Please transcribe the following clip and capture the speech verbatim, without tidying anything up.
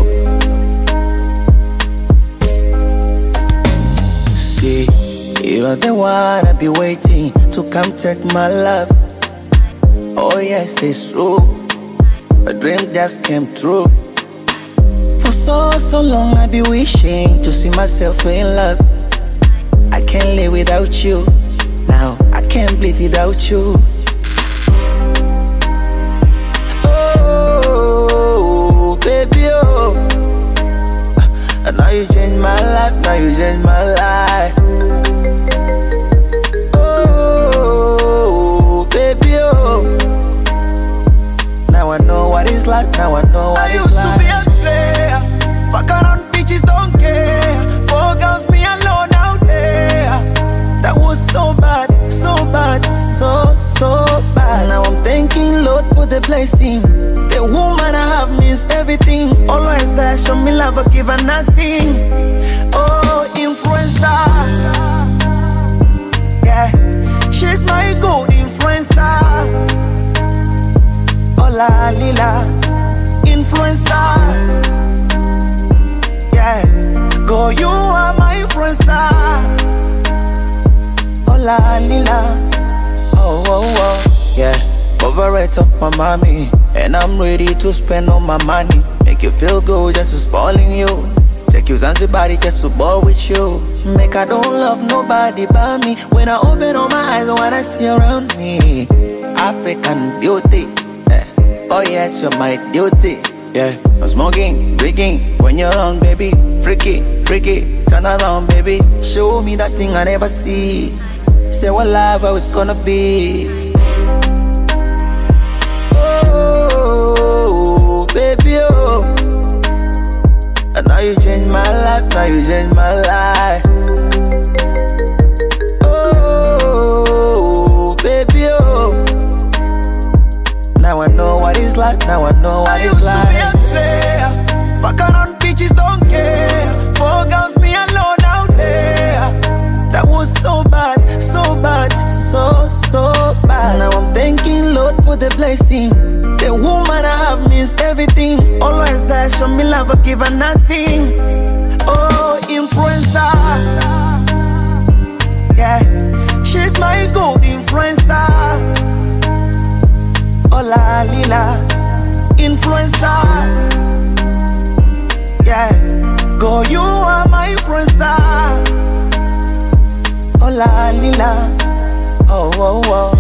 love. See, you are the one I've been waiting to come take my love. Oh yes, it's true. A dream just came true. For so, so long I've been wishing to see myself in love. I can't live without you. Now I can't breathe without you. Oh, baby, oh. And now you changed my life, now you changed my life. Oh, baby, oh. Now I know what it's like, now I know what I it's used like. to be a player, fuck around bitches, don't care. Four girls, me alone out there. That was so bad, so bad, So, so bad. Now I'm thanking Lord for the blessing. The woman I have means everything. Always there, show me love, I give her nothing. Oh, influencer. Yeah, she's my good influencer. Ola Lila, influencer. Yeah, go, you are my influencer. Ola Lila. Oh, oh, oh, yeah. Favorite of my mommy, and I'm ready to spend all my money. Make you feel good just to spoiling you. Take you Zanzibar just to ball with you. Make I don't love nobody but me. When I open all my eyes, what I see around me, African beauty. Yeah. Oh yes, you're my beauty. Yeah, I'm smoking, drinking when you're on, baby. Freaky, freaky, turn around, baby. Show me that thing I never see. Say what life, how it's gonna be. Oh, baby, oh. And now you changed my life, now you changed my life. Oh, baby, oh. Now I know what it's like, now I know what I it's used like. to be a player, fuck around bitches, don't care. Four girls, me alone out there. That was so bad, so bad, So, so bad. Now I'm thanking Lord for the blessing. The woman I have means everything. Always there, show me love, I give her nothing. Oh, influencer. Yeah, she's my good influencer. Ola Lila, influencer. Yeah, go, you are my influencer. Ola Lila. Oh, oh, oh.